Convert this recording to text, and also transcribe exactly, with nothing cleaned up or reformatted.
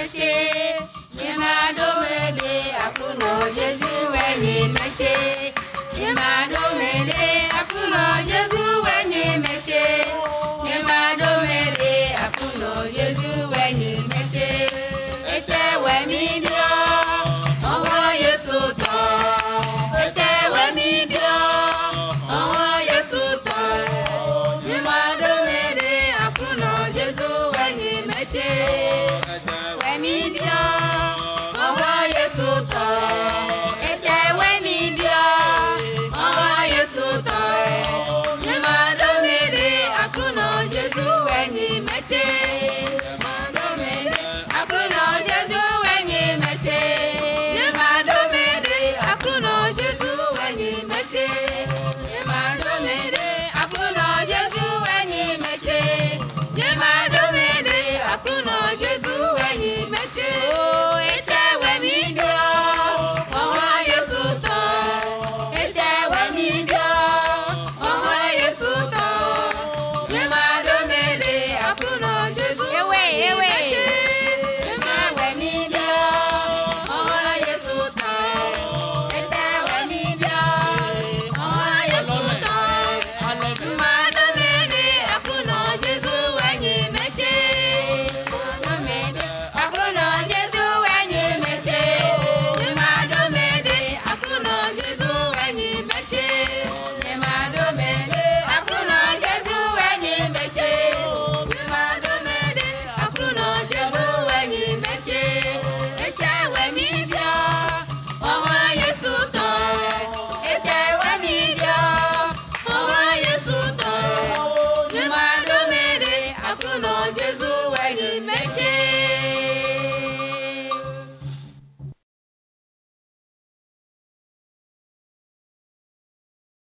métier. Il m'a donné à Pruno, Jésus, ouais, métier. Il m'a donné à Pruno, Jésus, ouais, métier. Il m'a donné à Pruno, Jésus, ouais, métier. Et t'es, ouais, mi bien. Envoyez sous toi. Et t'es, ouais, mi bien. Envoyez sous toi. Il m'a donné à Pruno, Jésus, ouais, métier. Ouais, mi bien. Envoyez sous toi. Et t'es, ouais, mi bien. Envoyez sous toi. Il m'a donné à Pruno, Jésus, ouais, métier. Il m'a donné à Pruno, Jésus, ouais, métier. Il m'a donné à Pruno, Jésus, ouais, métier. Il m'a donné à Pruno, Jésus, ouais, métier. Il m'a donné à Pruno, Jésus, ouais, métier. Oh, et t'es, ouais, mi bien. Envoyez sous toi. Et t'es, ouais, mi bien. Envoyez sous toi. Il m'a donné à Pruno, Jésus, ouais, métier. Il m'a, ouais, mi bien. Envoyez sous toi. Et t'es, ouais, mi bien. Envoyez sous toi. Il m'a donné à Pruno, Jésus, ouais, métier. À Pruno, Jésus, ouais, métier. Il m'a donné à Pruno, Jésus, ouais, métier. Il m'a donné à Pruno, Jésus, ouais, métier. Il m'a donné à Pruno, Jésus, ouais, métier. Et t'es, ouais, mi bien. Envoyez sous toi. Et t'es, ouais, mi bien. Envoyez sous toi. Il m'a donné à Pruno, Jésus, ouais, métier.